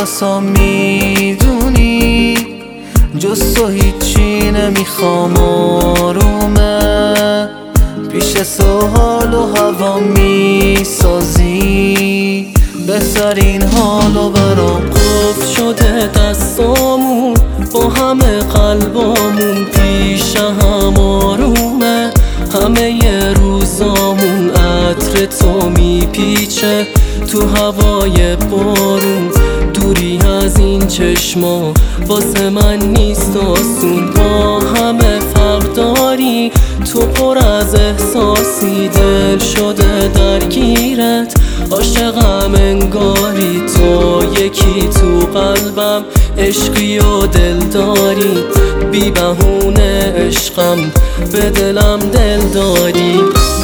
احساسا میدونی، جز تو هیچی نمیخوام آرومه، پیش تو حال و هوا میسازی، بهترین حالو برام. قفل شده دستامون با همه قلبامون، پیش هم آرومه، همه ی روزامون عطر تو میپیچه تو هوای بارون. دوری از این چشما واسه من نیست آسون، با همه فرق داری، تو پر از احساسی، دل شده درگیرت، عاشقم انگاری، تو یکی تو قلبم، عشقی و دلداری، بی بهونه عشقم، به دلم دل دادی.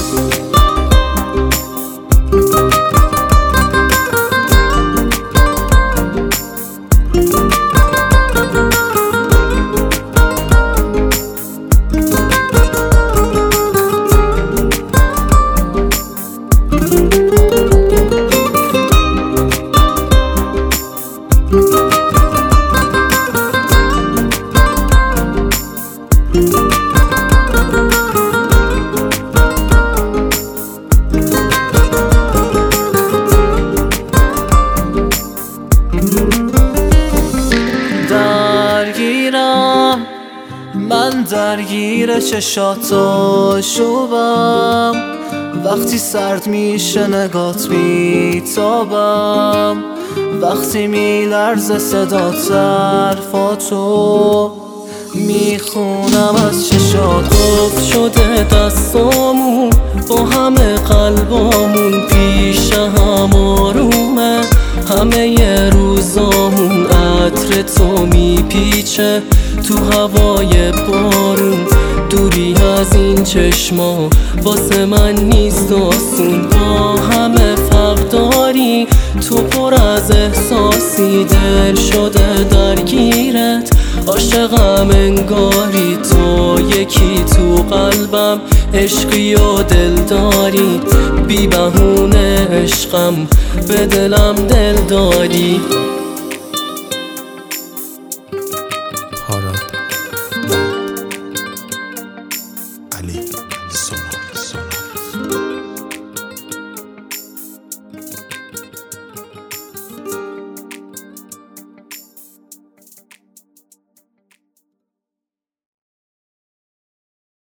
درگیرم من، درگیر چشاتا شوبم، وقتی سرد میشه نگات میتابم، وقتی میلرزه صدات حرفاتو میخونم از چشات. قفل شده دستامون با همه قلبامون، پیش هم آرومه، همه ی روزامون عطر تو میپیچه تو هوای بارون. دوری از این چشما واسه من نیست آسون، با همه فرق داری، تو پر از احساسی، دل شده درگیرت، عاشقم انگاری، تو یکی تو قلبم، عشقی و دلداری، بی بهونه عشقم، به دلم دل دادی.